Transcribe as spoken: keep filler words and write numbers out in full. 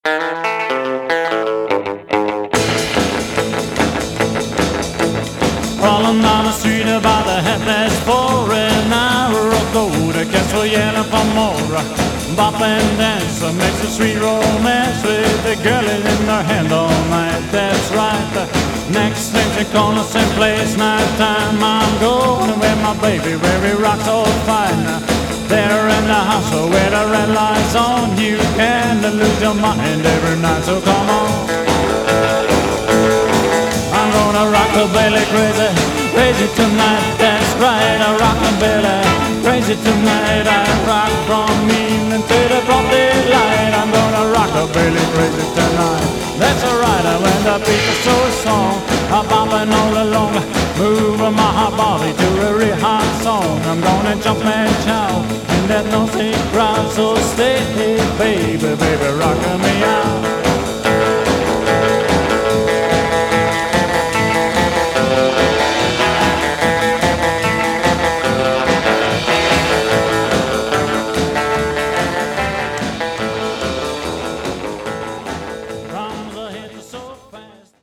Rolling down the street about the half past four, an hour ago, the cats were yelling for more. Bop and dance makes a sweet romance with the girl in her hand all night. That's right. Next thing she calls the same place, night time. I'm going with my baby where we rock so fine. There in the house where the red lights on, you can lose your mind every night. So come on. I'm gonna rock the belly crazy, crazy tonight. That's right, I rock the belly crazy tonight. I rock from evening to the broad daylight. I'm gonna rock the belly crazy tonight. That's alright. When the beat is so strong, I'm bopping all along, moving my hot body to a real hot song. I'm gonna jump and shout in that noisy crowd. So stay, baby, baby, rockin' me out.